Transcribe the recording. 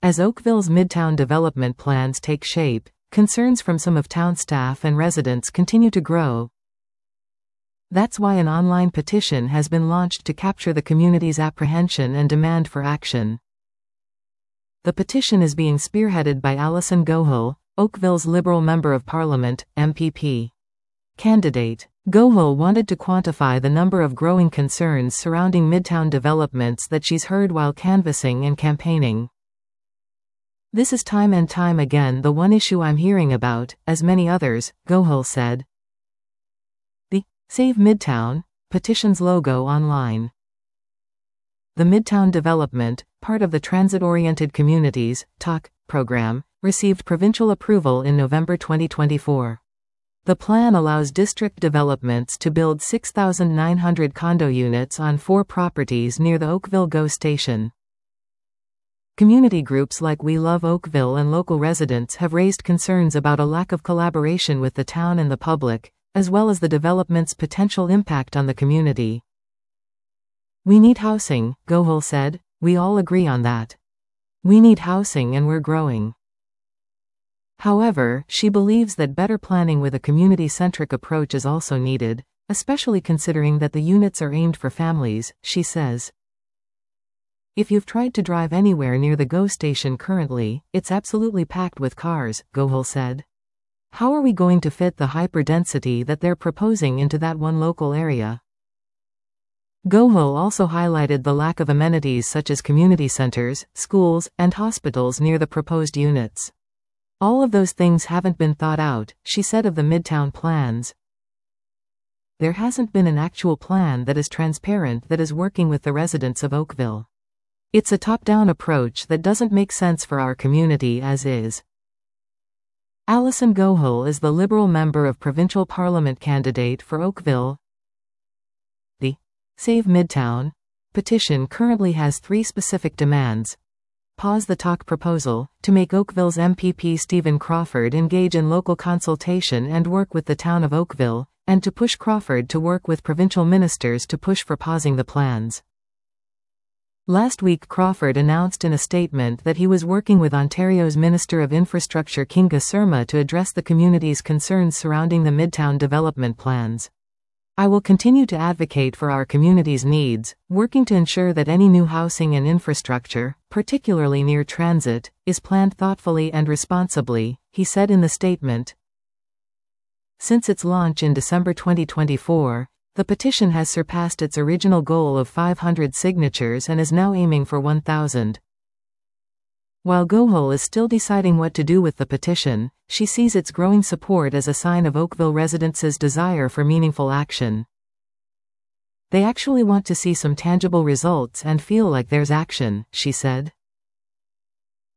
As Oakville's Midtown development plans take shape, concerns from some of town staff and residents continue to grow. That's why an online petition has been launched to capture the community's apprehension and demand for action. The petition is being spearheaded by Allison Gohul, Oakville's Liberal Member of Parliament, MPP. Candidate. Gohul wanted to quantify the number of growing concerns surrounding Midtown developments that she's heard while canvassing and campaigning. "This is time and time again the one issue I'm hearing about, as many others," Gohul said. The Save Midtown petition's logo online. The Midtown development, part of the Transit-Oriented Communities (TOC) program, received provincial approval in November 2024. The plan allows district developments to build 6,900 condo units on 4 properties near the Oakville GO station. Community groups like We Love Oakville and local residents have raised concerns about a lack of collaboration with the town and the public, as well as the development's potential impact on the community. "We need housing," Gohul said. "We all agree on that. We need housing and we're growing." However, she believes that better planning with a community-centric approach is also needed, especially considering that the units are aimed for families, she says. "If you've tried to drive anywhere near the GO station currently, it's absolutely packed with cars," Gohul said. "How are we going to fit the hyperdensity that they're proposing into that one local area?" Gohul also highlighted the lack of amenities such as community centers, schools, and hospitals near the proposed units. "All of those things haven't been thought out," she said of the Midtown plans. "There hasn't been an actual plan that is transparent that is working with the residents of Oakville. It's a top-down approach that doesn't make sense for our community as is." Allison Gohul is the Liberal Member of Provincial Parliament candidate for Oakville. The Save Midtown petition currently has 3 specific demands. Pause the TOC proposal, to make Oakville's MPP Stephen Crawford engage in local consultation and work with the town of Oakville, and to push Crawford to work with provincial ministers to push for pausing the plans. Last week Crawford announced in a statement that he was working with Ontario's Minister of Infrastructure Kinga Surma to address the community's concerns surrounding the Midtown development plans. "I will continue to advocate for our community's needs, working to ensure that any new housing and infrastructure, particularly near transit, is planned thoughtfully and responsibly," he said in the statement. Since its launch in December 2024, the petition has surpassed its original goal of 500 signatures and is now aiming for 1,000. While Gohul is still deciding what to do with the petition, she sees its growing support as a sign of Oakville residents' desire for meaningful action. "They actually want to see some tangible results and feel like there's action," she said.